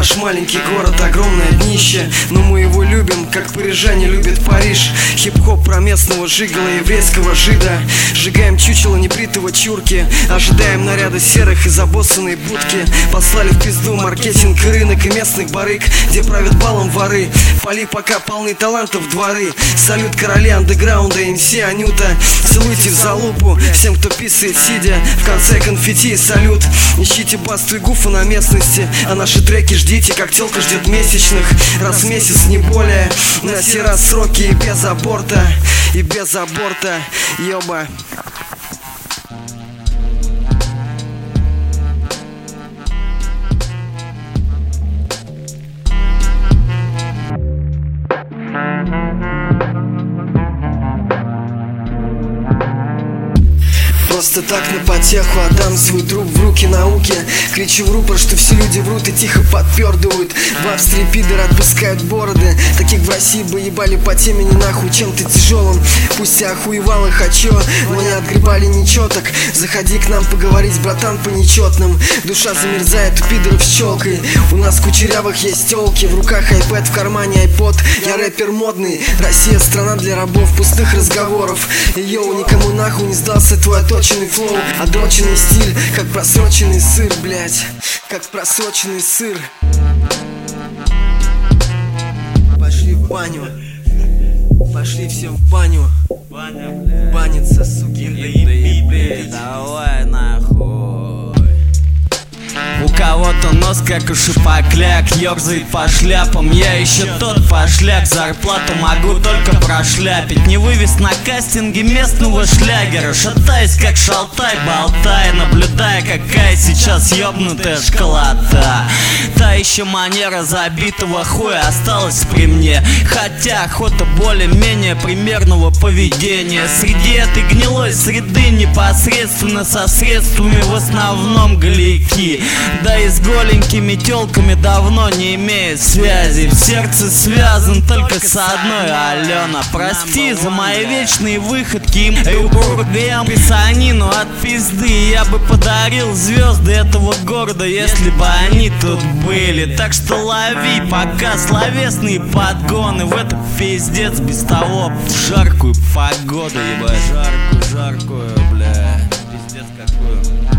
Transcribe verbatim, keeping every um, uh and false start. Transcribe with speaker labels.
Speaker 1: Наш маленький город, огромное днище, но мы его любим, как парижане любят Париж. Хип-хоп про местного жигала, еврейского жида. Сжигаем чучело небритого чурки, ожидаем наряда серых и забоссанной будки. Послали в пизду маркетинг и рынок и местных барыг, где правят балом воры. Поли пока полны талантов дворы. Салют короли андеграунда, эм си Анюта. Целуйте в залупу всем, кто писает сидя. В конце конфетти салют. Ищите басту и гуфа на местности, а наши треки ждите, как телка ждет месячных. Раз в месяц, не более. На сей раз сроки и без аборта. И без аборта, ёба. Просто так на потеху отдам свой труп в руки науки. Кричу в рупор, что все люди врут и тихо подпердывают. В Австрии пидоры отпускают бороды. Таких в России бы ебали по темени нахуй чем-то тяжелым. Пусть я охуевал и хочу, но не отгребали ничего. Так заходи к нам поговорить, братан, по нечетным. Душа замерзает у пидоров с челкой. У нас кучерявых есть телки. В руках айпэд, в кармане айпод. Я рэпер модный. Россия страна для рабов, пустых разговоров. И йоу, никому нахуй не сдался твой оточенный флоу, одроченный стиль, как просроченный сыр, блять, как просроченный сыр. Пошли в баню, пошли все в баню. Баниться, суки, блядь.
Speaker 2: Давай нахуй. У кого-то нос как у шипокляк, ёрзает по шляпам. Я еще тот пошляк, зарплату могу только прошляпить. Не вывез на кастинге местного шлягера. Шатаюсь как шалтай, болтая, наблюдая, какая сейчас ёбнутая школота. Та еще манера забитого хуя осталась при мне, хотя охота более-менее примерного поведения. Среди этой гнилой среды непосредственно со средствами в основном галики. Да и с голенькими тёлками давно не имеет связи. В сердце связан только с одной: Алена. Прости за мои вечные выходки и урбем писанину от пизды. Я бы подарил звезды этого города, если бы они тут были. Так что лови пока словесные подгоны в этот пиздец без того жаркую погоду, ебать.
Speaker 3: Жаркую, жаркую, бля, пиздец какую.